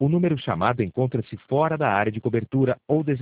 número chamado encontra-se fora da área de cobertura ou